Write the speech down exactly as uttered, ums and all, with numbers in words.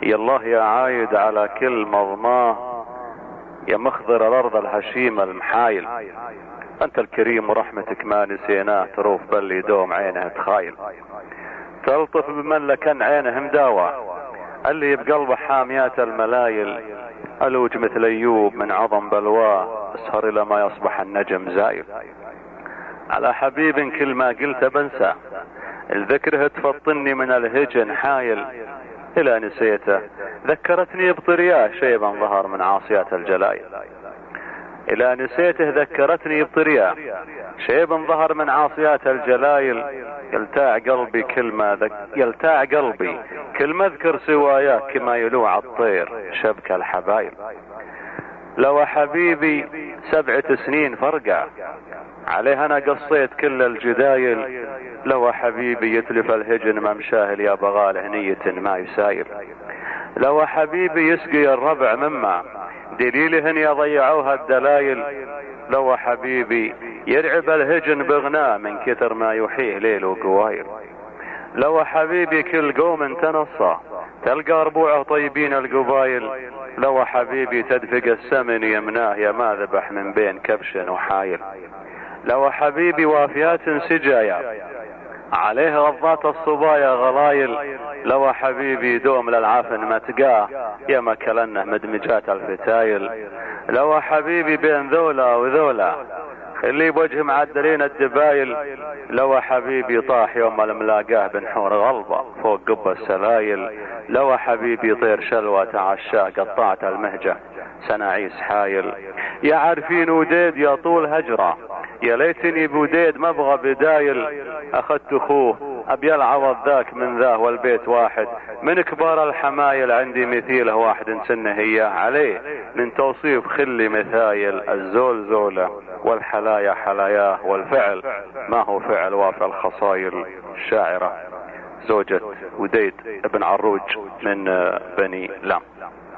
الله يا عايد على كل مظماه، يا مخضر الارض الهشيمة المحايل، انت الكريم ورحمتك ما نسيناه، تروف بل يدوم عينه تخايل، تلطف بمن لكن عينه مداوى، اللي بقلبه حاميات الملايل، الوج مثل ايوب من عظم بلواه، اسهر الى ما يصبح النجم زايل. على حبيب كل ما قلت بنسى، الذكره تفطني من الهجن حايل، الى نسيته ذكرتني بطرياه، شيبا ظهر من عاصيات الجلايل. الى نسيته ذكرتني بطرياه، شيبا ظهر من عاصيات الجلايل، يلتاع قلبي كل ما ذك... يلتاع قلبي كل ما اذكر سواياه، كما يلوع الطير شبك الحبايل. لو حبيبي سبعة سنين فرقع، عليه انا قصيت كل الجدايل، لو حبيبي يتلف الهجن ممشاه، يا بغاله نية ما يسايل. لو حبيبي يسقي الربع مما دليلهن يضيعوها الدلايل، لو حبيبي يرعب الهجن بغناه من كثر ما يحيه ليل وقوايل. لو حبيبي كل قوم تنصى تلقى ربوعه طيبين القبايل، لو حبيبي تدفق السمن يمناه، يا ما ذبح من بين كبش وحايل. لو حبيبي وافيات سجايا عليه غضات الصبايا غلايل، لو حبيبي دوم للعفن متقاه، يا ما كلنه مدمجات الفتايل. لو حبيبي بين ذولا وذولا اللي بوجه معدلين الدبايل، لو حبيبي طاح يوم الملاقاه بنحور غلبه فوق قب السلايل. لو حبيبي طير شلوى تعشاه قطعت المهجة سنعيس حايل. يا عارفين وديد يا طول هجره، يا ليتني بوديد ما ابغى بدايل، اخذت اخوه ابي العوض ذاك من ذا والبيت واحد، من كبار الحمايل عندي مثيله واحد سنه هي عليه، من توصيف خلي مثايل. الزول زوله والحلايا حلاياه، والفعل ما هو فعل وافع الخصايل. الشاعرة زوجة وديد ابن عروج من بني لام.